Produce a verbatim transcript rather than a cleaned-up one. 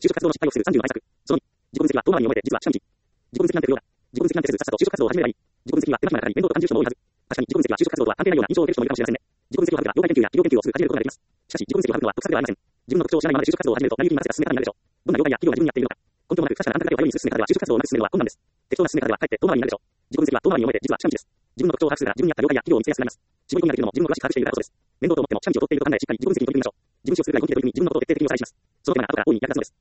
就職活動の失敗を防ぐさんじゅうの対策。そのに、自己分析は遠回りに思えて実は近道。自己分析なんて不要だ。自己分析なんてせずさっさと就職活動を始めればいい。自己分析は手間暇な中に面倒と感じる人も多いはず。確かに自己分析は就職活動とは関係ないような印象を受ける人もいるかもしれませんね。自己分析を省けば業界研究や企業研究をすぐ始めることができます。しかし自己分析を省くのは得策ではありません。自分の特徴を知らないままで就職活動を始めると成り行きに任せた進め方になるでしょう。どんな業界や企業が自分にやっているのか。根拠もなく不確かな安価だけを頼りにする進め方では就職活動をうまく進めるのは困難です。適当な進め方ではかえって遠回りになるでしょう。自己分析は遠回りに思えて実は近道です。自分の特徴を把握するなら自分に合った業界や企業を見つけやすくなります。絞り込みができるのも自分を詳しく把握しているからこそです。面倒と思っても近道を取っていると考えしっかり自己分析に取り組みましょう。自分主張するがに本気で取り組み自分のことを徹底的におさらいします。その手間が後から大いに役立つのです。